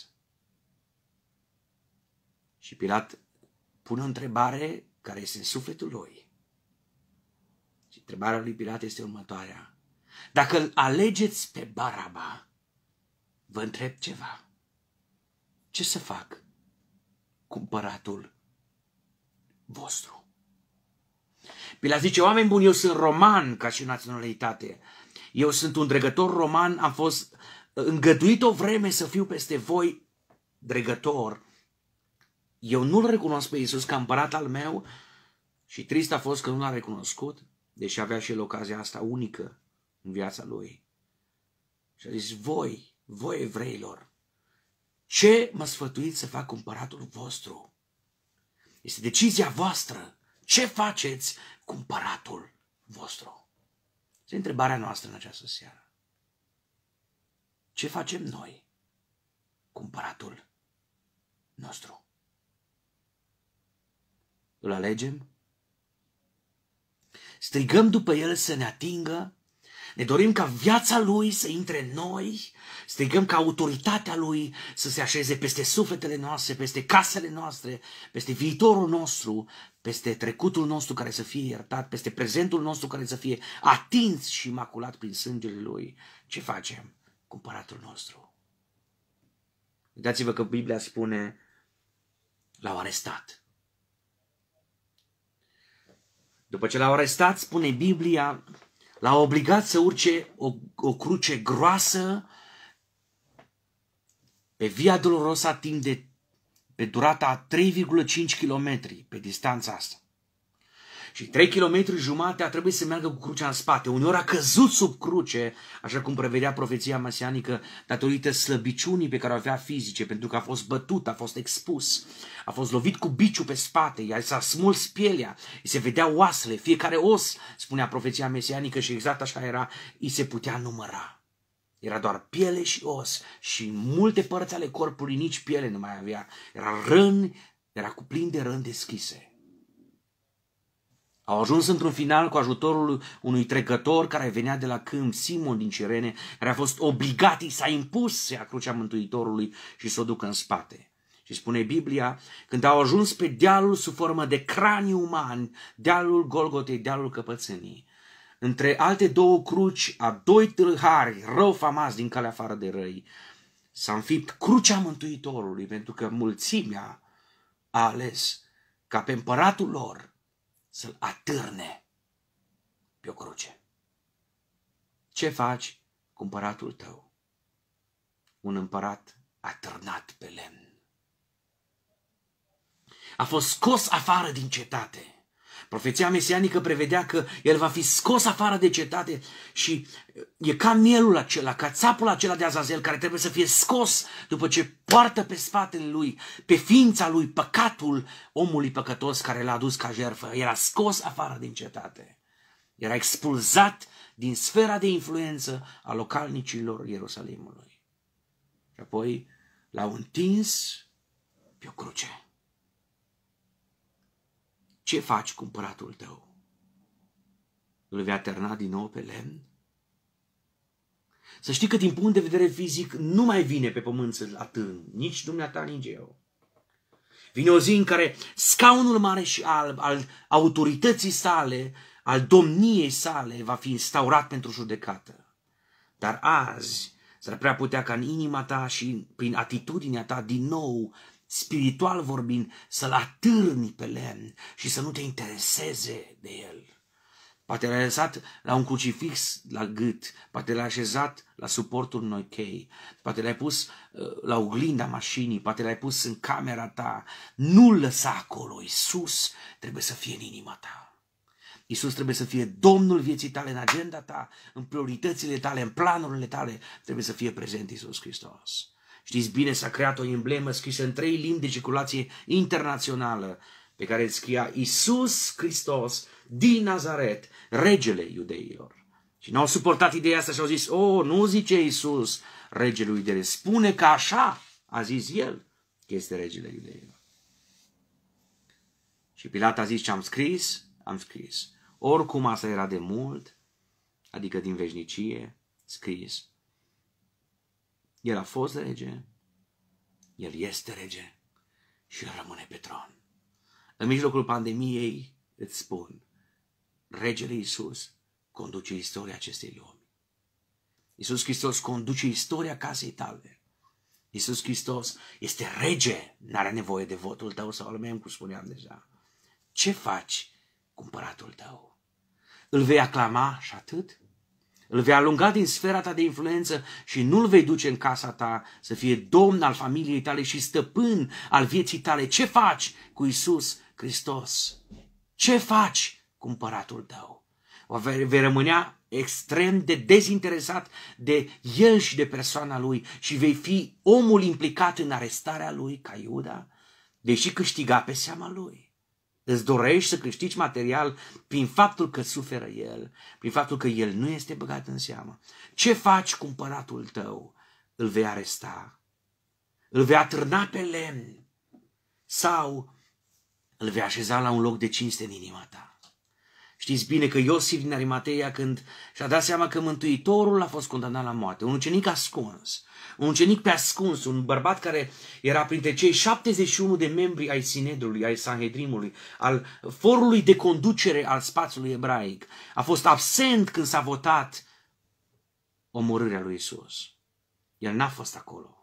Și Pilat pune o întrebare care este în sufletul lui. Și întrebarea lui Pilat este următoarea. Dacă îl alegeți pe Baraba, vă întreb ceva. Ce să fac cu împăratul vostru? Pilat zice, oameni buni, eu sunt roman ca și naționalitate. Eu sunt un dregător roman, am fost îngăduit o vreme să fiu peste voi dregător. Eu nu-L recunosc pe Iisus ca împărat al meu și trist a fost că nu L-a recunoscut, deși avea și el ocazia asta unică în viața lui. Și a zis, voi evreilor, ce mă sfătuiți să fac cu împăratul vostru? Este decizia voastră. Ce faceți cu împăratul vostru? Este întrebarea noastră în această seară. Ce facem noi cu împăratul nostru? Îl alegem? Strigăm după el să ne atingă? Ne dorim ca viața lui să intre în noi? Strigăm ca autoritatea lui să se așeze peste sufletele noastre, peste casele noastre, peste viitorul nostru, peste trecutul nostru care să fie iertat, peste prezentul nostru care să fie atins și imaculat prin sângele lui? Ce facem cu împăratul nostru? Uitați-vă că Biblia spune, l-au arestat. După ce l-au arestat, spune Biblia, l-a obligat să urce o cruce groasă pe Via Dolorosa timp de pe durata a 3,5 km pe distanța asta. Și 3 km jumate a trebuit să meargă cu crucea în spate. Uneori a căzut sub cruce, așa cum prevedea profeția mesianică, datorită slăbiciunii pe care o avea fizice, pentru că a fost bătut, a fost expus, a fost lovit cu biciul pe spate, i s-a smuls pielea, îi se vedea oasele, fiecare os, spunea profeția mesianică și exact așa era, îi se putea număra. Era doar piele și os și în multe părți ale corpului nici piele nu mai avea. Era cuplin de răni deschise. Au ajuns într-un final cu ajutorul unui trecător care venea de la câmp, Simon din Cirene, care a fost obligat, i s-a impus să ia crucea Mântuitorului și să o ducă în spate. Și spune Biblia, când au ajuns pe dealul sub formă de cranii umani, dealul Golgotei, dealul Căpățânii, între alte două cruci a doi tâlhari rău famați din calea afară de răi, s-a înfipt crucea Mântuitorului, pentru că mulțimea a ales ca pe împăratul lor să-l atârne pe o cruce. Ce faci cu împăratul tău? Un împărat atârnat pe lemn. A fost scos afară din cetate. Profeția mesianică prevedea că el va fi scos afară de cetate și e ca mielul acela, ca țapul acela de Azazel care trebuie să fie scos după ce poartă pe spatele lui, pe ființa lui, păcatul omului păcătos care l-a adus ca jertfă. Era scos afară din cetate. Era expulzat din sfera de influență a localnicilor Ierusalimului. Și apoi l-au întins pe o cruce. Ce faci cu împăratul tău? îl vei aterna din nou pe lemn? Să știi că din punct de vedere fizic nu mai vine pe pământ să-l atârn, nici dumneata, nici eu. Vine o zi în care scaunul mare și alb al autorității sale, al domniei sale, va fi instaurat pentru judecată. Dar azi s-ar prea putea ca în inima ta și prin atitudinea ta, din nou, spiritual vorbind, să-l atârni pe lemn și să nu te intereseze de el. Poate l-ai lăsat la un crucifix la gât, poate l-ai așezat la suportul unui chei, poate l-ai pus la oglinda mașinii, poate l-ai pus în camera ta. Nu-l lăsa acolo. Iisus trebuie să fie în inima ta. Iisus trebuie să fie Domnul vieții tale, în agenda ta, în prioritățile tale, în planurile tale. Trebuie să fie prezent Iisus Hristos. Știți bine, s-a creat o emblemă scrisă în 3 limbi de circulație internațională, pe care îl scria Iisus Hristos din Nazaret, regele iudeilor. Și n-au suportat ideea asta și au zis, nu zice Iisus, regele iudeilor, spune că așa a zis el, că este regele iudeilor. Și Pilat a zis, ce am scris, am scris. Oricum asta era de mult, adică din veșnicie, scris. El a fost rege, el este rege și el rămâne pe tron. În mijlocul pandemiei îți spun, regele Iisus conduce istoria acestei lumi. Iisus Hristos conduce istoria casei tale. Iisus Hristos este rege, n-are nevoie de votul tău sau al meu, cum spuneam deja. Ce faci cu împăratul tău? Îl vei aclama și atât? Îl vei alunga din sfera ta de influență și nu-l vei duce în casa ta să fie domn al familiei tale și stăpân al vieții tale. Ce faci cu Iisus Hristos? Ce faci cu împăratul tău? Vei rămânea extrem de dezinteresat de el și de persoana lui și vei fi omul implicat în arestarea lui ca Iuda? Vei și câștiga pe seama lui. Îți dorești să câștigi material prin faptul că suferă el, prin faptul că el nu este băgat în seamă. Ce faci cu împăratul tău? Îl vei aresta? Îl vei atârna pe lemn? Sau îl vei așeza la un loc de cinste în inima ta? Știți bine că Iosif din Arimateia, când și-a dat seama că Mântuitorul a fost condamnat la moarte, un ucenic ascuns, un ucenic pe ascuns, un bărbat care era printre cei 71 de membri ai Sinedrului, ai Sanhedrimului, al forului de conducere al spațiului ebraic, a fost absent când s-a votat omorârea lui Isus. El n-a fost acolo.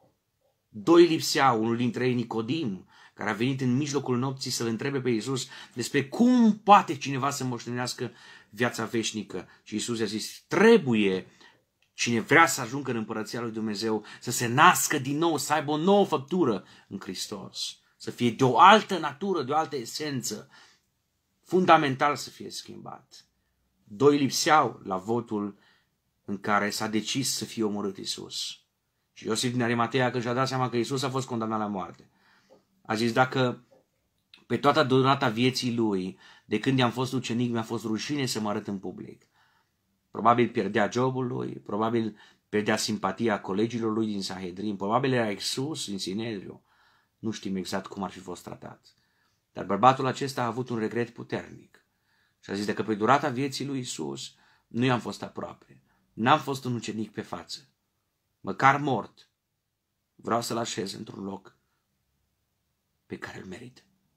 2 lipseau, unul dintre ei Nicodim, care a venit în mijlocul nopții să-l întrebe pe Iisus despre cum poate cineva să moștenească viața veșnică. Și Iisus i-a zis, trebuie cine vrea să ajungă în împărăția lui Dumnezeu să se nască din nou, să aibă o nouă făptură în Hristos, să fie de o altă natură, de o altă esență, fundamental să fie schimbat. 2 lipseau la votul în care s-a decis să fie omorât Iisus. Și Iosif din Arimateia, când și-a dat seama că Iisus a fost condamnat la moarte, a zis, dacă pe toată durata vieții lui, de când i-am fost ucenic, mi-a fost rușine să mă arăt în public. Probabil pierdea jobul lui, probabil pierdea simpatia colegilor lui din Sanhedrin, probabil era exclus din Sinedriu. Nu știm exact cum ar fi fost tratat. Dar bărbatul acesta a avut un regret puternic. Și a zis, dacă pe durata vieții lui Iisus nu i-am fost aproape, n-am fost un ucenic pe față, măcar mort, vreau să-l așez într-un loc pe care îl merită.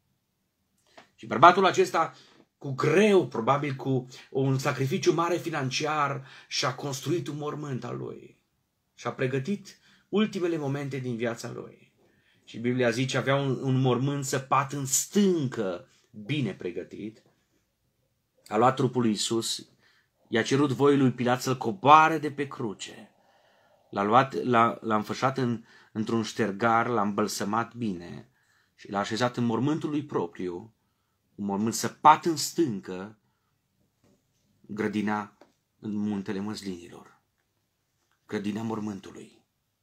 Și bărbatul acesta, cu greu, probabil cu un sacrificiu mare financiar, și-a construit un mormânt al lui. Și-a pregătit ultimele momente din viața lui. Și Biblia zice, avea un mormânt săpat în stâncă, bine pregătit. A luat trupul lui Iisus, i-a cerut voii lui Pilat să-l coboare de pe cruce. L-a înfășat într-un ștergar, l-a îmbălsămat bine și l-a așezat în mormântul lui propriu, un mormânt săpat în stâncă, grădina în muntele Măslinilor, grădina mormântului.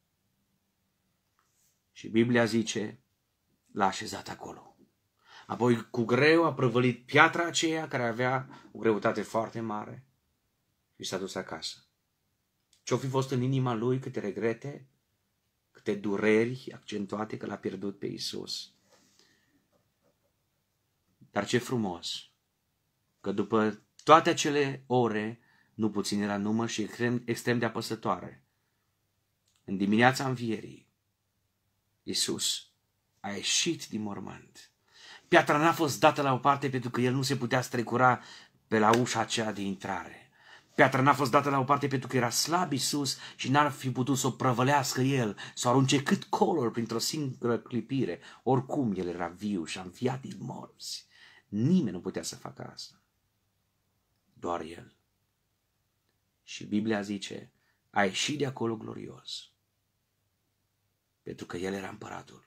Și Biblia zice, l-a așezat acolo. Apoi cu greu a prăvălit piatra aceea care avea o greutate foarte mare și s-a dus acasă. Ce-o fi fost în inima lui, câte regrete, câte dureri accentuate că l-a pierdut pe Iisus. Dar ce frumos că după Toate acele ore, nu puțin era număr și extrem de apăsătoare. În dimineața învierii, Iisus a ieșit din mormânt. Piatra n-a fost dată la o parte pentru că el nu se putea strecura pe la ușa aceea de intrare. Piatra n-a fost dată la o parte pentru că era slab Iisus și n-ar fi putut să o prăvălească el, să o arunce cât color printr-o singură clipire. Oricum el era viu și a înviat din morți. Nimeni nu putea să facă asta. Doar el. Și Biblia zice, a ieșit de acolo glorios. Pentru că el era împăratul.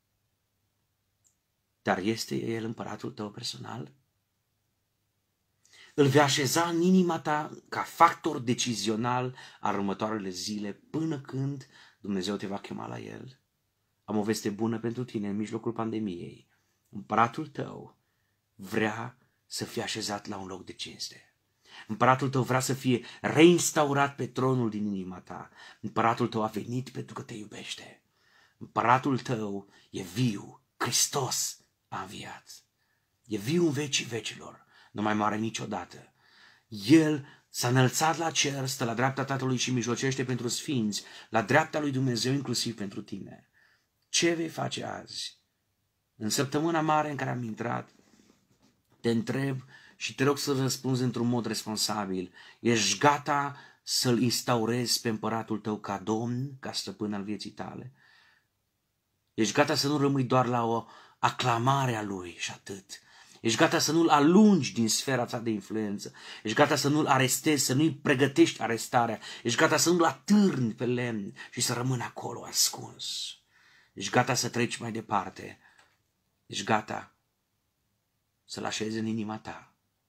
Dar este el împăratul tău personal? Îl vei așeza în inima ta ca factor decizional al următoarele zile până când Dumnezeu te va chema la el? Am o veste bună pentru tine în mijlocul pandemiei. Împăratul tău vrea să fie așezat la un loc de cinste. Împăratul tău vrea să fie reinstaurat pe tronul din inima ta. Împăratul tău a venit pentru că te iubește. Împăratul tău e viu. Hristos a înviat. E viu în vecii vecilor. Nu mai moare niciodată. El s-a înălțat la cer, stă la dreapta Tatălui și mijlocește pentru sfinți, la dreapta lui Dumnezeu, inclusiv pentru tine. Ce vei face azi? În săptămâna mare în care am intrat, te întreb și te rog să răspunzi într-un mod responsabil. Ești gata să-L instaurezi pe împăratul tău ca domn, ca stăpân al vieții tale? Ești gata să nu rămâi doar la o aclamare a Lui și atât? Ești gata să nu-L alungi din sfera ta de influență? Ești gata să nu-L arestezi, să nu-i pregătești arestarea? Ești gata să nu-L atârni pe lemn și să rămână acolo ascuns? Ești gata să treci mai departe? Ești gata să-L așezi în inima ta?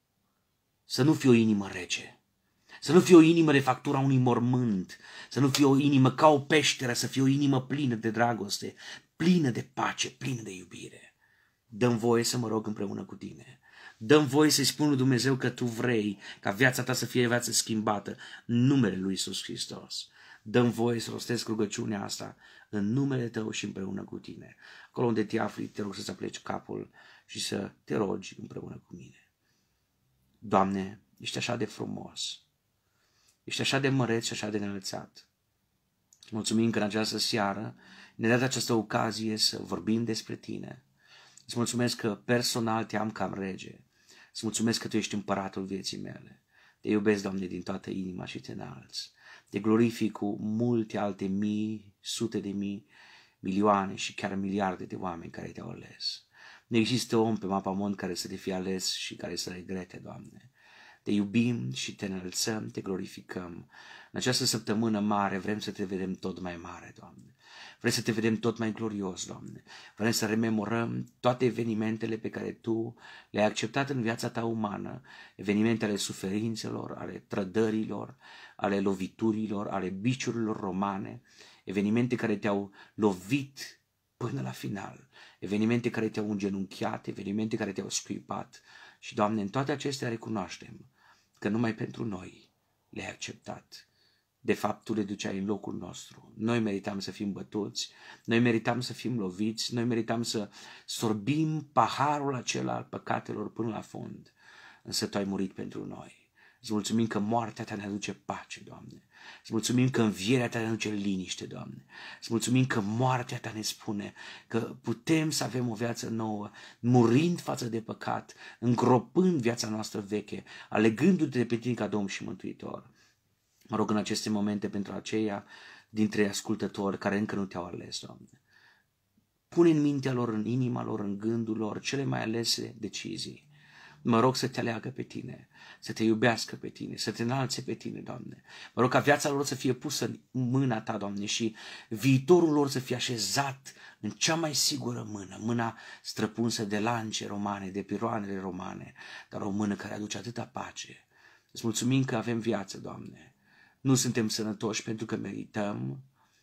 Să nu fie o inimă rece, să nu fie o inimă de factura unui mormânt, să nu fie o inimă ca o peșteră, să fie o inimă plină de dragoste, plină de pace, plină de iubire. Dă-mi voie să mă rog împreună cu tine. Dă-mi voie să-i spun lui Dumnezeu că tu vrei ca viața ta să fie viață schimbată în numele lui Iisus Hristos. Dă-mi voie să rostesc rugăciunea asta în numele tău și împreună cu tine. Acolo unde te afli, te rog să-ți apleci capul și să te rogi împreună cu mine. Doamne, ești așa de frumos, ești așa de măreț și așa de înălțat. Mulțumim că în această seară ne-ai dat această ocazie să vorbim despre tine. Îți mulțumesc că personal te am ca rege. Îți mulțumesc că tu ești împăratul vieții mele. Te iubesc, Doamne, din toată inima și te înalți. Te glorific cu multe alte mii, sute de mii, milioane și chiar miliarde de oameni care te-au ales. Nu există om pe mapamond care să te fie ales și care să regrete, Doamne. Te iubim și te înălțăm, te glorificăm. În această săptămână mare vrem să te vedem tot mai mare, Doamne. Vrem să te vedem tot mai glorios, Doamne. Vrem să rememorăm toate evenimentele pe care Tu le-ai acceptat în viața Ta umană, evenimente ale suferințelor, ale trădărilor, ale loviturilor, ale biciurilor romane, evenimente care te-au lovit până la final, evenimente care te-au îngenunchiat, evenimente care te-au scuipat. Și, Doamne, în toate acestea recunoaștem că numai pentru noi le-ai acceptat. De fapt, Tu le duceai în locul nostru. Noi meritam să fim bătuți, noi meritam să fim loviți, noi meritam să sorbim paharul acela al păcatelor până la fund. Însă Tu ai murit pentru noi. Îți mulțumim că moartea Ta ne aduce pace, Doamne. Îți mulțumim că învierea Ta ne aduce liniște, Doamne. Îți mulțumim că moartea Ta ne spune că putem să avem o viață nouă, murind față de păcat, îngropând viața noastră veche, alegându-Te de pe Tine ca Domn și Mântuitor. Mă rog în aceste momente pentru aceia dintre ascultători care încă nu Te-au ales, Doamne. Pune în mintea lor, în inima lor, în gândul lor cele mai alese decizii. Mă rog să Te aleagă pe Tine, să Te iubească pe Tine, să Te înalțe pe Tine, Doamne. Mă rog ca viața lor să fie pusă în mâna Ta, Doamne, și viitorul lor să fie așezat în cea mai sigură mână, mâna străpunsă de lance romane, de piroanele romane, dar o mână care aduce atâta pace. Îți mulțumim că avem viață, Doamne. Nu suntem sănătoși pentru că merităm.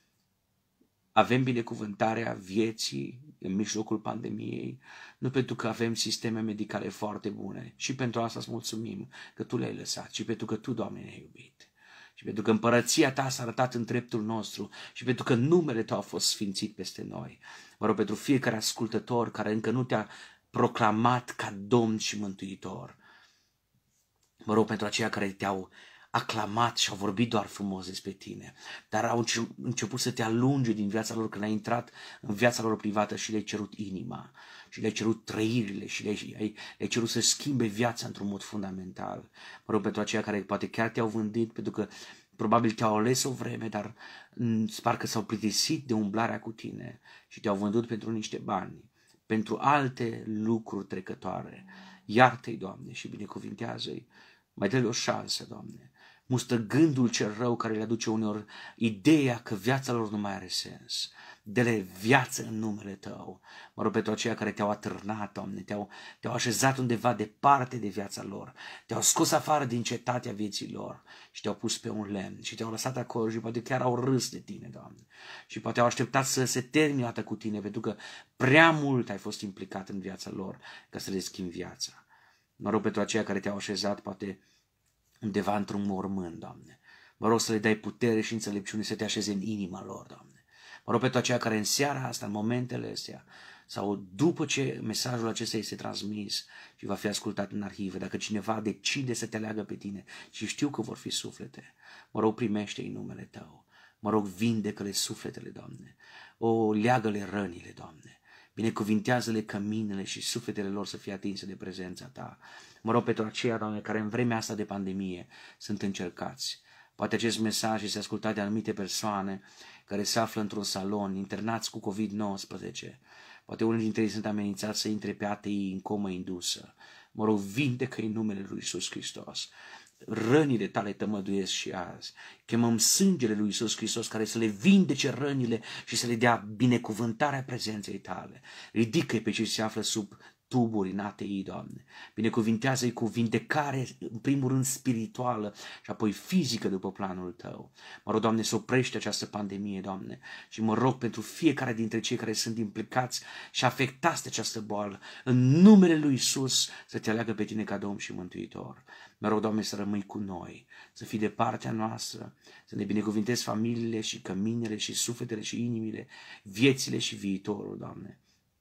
Avem binecuvântarea vieții în mijlocul pandemiei, nu pentru că avem sisteme medicale foarte bune. Și pentru asta îți mulțumim că Tu le-ai lăsat și pentru că Tu, Doamne, ne-ai iubit. Și pentru că împărăția Ta s-a arătat în dreptul nostru și pentru că numele Tău a fost sfințit peste noi. Mă rog pentru fiecare ascultător care încă nu Te-a proclamat ca Domn și Mântuitor. Mă rog pentru aceia care te-au aclamat și au vorbit doar frumos despre tine, dar au început să te alunge din viața lor când ai intrat în viața lor privată și le-ai cerut inima, și le-ai cerut trăirile și le-ai cerut să schimbe viața într-un mod fundamental. Mă rog pentru aceia care poate chiar te-au vândit, pentru că probabil te-au ales o vreme, dar parcă s-au plictisit de umblarea cu tine și te-au vândut pentru niște bani, pentru alte lucruri trecătoare. Iartă-i, Doamne, și binecuvintează-i. Mai dă-le o șansă, Doamne. Mustă gândul cel rău care le aduce uneori ideea că viața lor nu mai are sens. Dă-le viață în numele Tău. Mă rog pentru aceia care te-au atârnat, Doamne, te-au așezat undeva departe de viața lor, te-au scos afară din cetatea vieții lor și te-au pus pe un lemn și te-au lăsat acolo și poate chiar au râs de Tine, Doamne. Și poate au așteptat să se termine o dată cu Tine, pentru că prea mult ai fost implicat în viața lor ca să le schimbi viața. Mă rog pentru aceia care te-au așezat, poate undeva într-un mormânt, Doamne. Mă rog să le dai putere și înțelepciune să te așeze în inima lor, Doamne. Mă rog pentru aceia care în seara asta, în momentele astea, sau după ce mesajul acesta este transmis și va fi ascultat în arhivă, dacă cineva decide să te aleagă pe tine și știu că vor fi suflete, mă rog, primește-i numele Tău. Mă rog, vindecă-le sufletele, Doamne. O, leagă-le rănile, Doamne. Binecuvintează-le căminele și sufletele lor să fie atinse de prezența Ta. Mă rog pentru aceia, Doamne, care în vremea asta de pandemie sunt încercați. Poate acest mesaj este ascultat de anumite persoane care se află într-un salon, internați cu COVID-19. Poate unii dintre ei sunt amenințați să intre pe ATI în comă indusă. Mă rog, vindecă-i numele lui Iisus Hristos. Rănile Tale tămăduiesc și azi. Chemăm sângele lui Iisus Hristos care să le vindece rănile și să le dea binecuvântarea prezenței Tale. Ridică-i pe cei ce se află sub tuburi în ATI, Doamne. Binecuvintează-i cu vindecare, în primul rând spirituală și apoi fizică după planul Tău. Mă rog, Doamne, să oprești această pandemie, Doamne, și mă rog pentru fiecare dintre cei care sunt implicați și afectați de această boală, în numele lui Iisus, să Te aleagă pe Tine ca Domn și Mântuitor. Mă rog, Doamne, să rămâi cu noi, să fii de partea noastră, să ne binecuvintezi familiile și căminele și sufletele și inimile, viețile și viitorul, Doamne.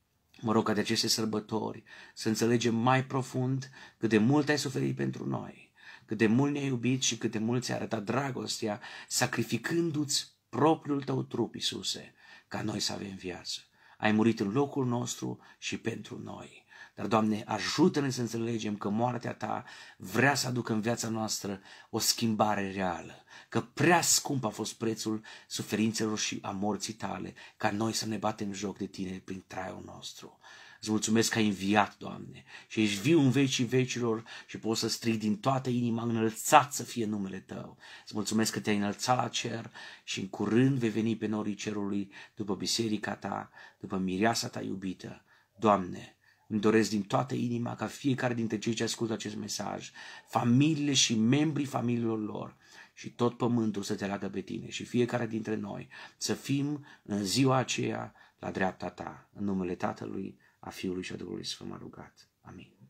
Mă rog ca de aceste sărbători să înțelegem mai profund cât de mult ai suferit pentru noi, cât de mult ne-ai iubit și cât de mult ți-ai arătat dragostea, sacrificându-ți propriul Tău trup, Iisuse, ca noi să avem viață. Ai murit în locul nostru și pentru noi. Dar, Doamne, ajută-ne să înțelegem că moartea Ta vrea să aducă în viața noastră o schimbare reală, că prea scump a fost prețul suferințelor și a morții Tale, ca noi să ne batem joc de Tine prin traiul nostru. Îți mulțumesc că ai înviat, Doamne, și ești viu în vecii vecilor și poți să strig din toată inima, înălțat să fie numele Tău. Îți mulțumesc că Te-ai înălțat la cer și în curând vei veni pe norii cerului după biserica Ta, după mireasa Ta iubită. Doamne, îmi doresc din toată inima ca fiecare dintre cei ce ascultă acest mesaj, familiile și membrii familiilor lor și tot pământul să Te leagă pe Tine și fiecare dintre noi să fim în ziua aceea la dreapta Ta, în numele Tatălui, a Fiului și a Duhului Sfânt m-a rugat. Amin.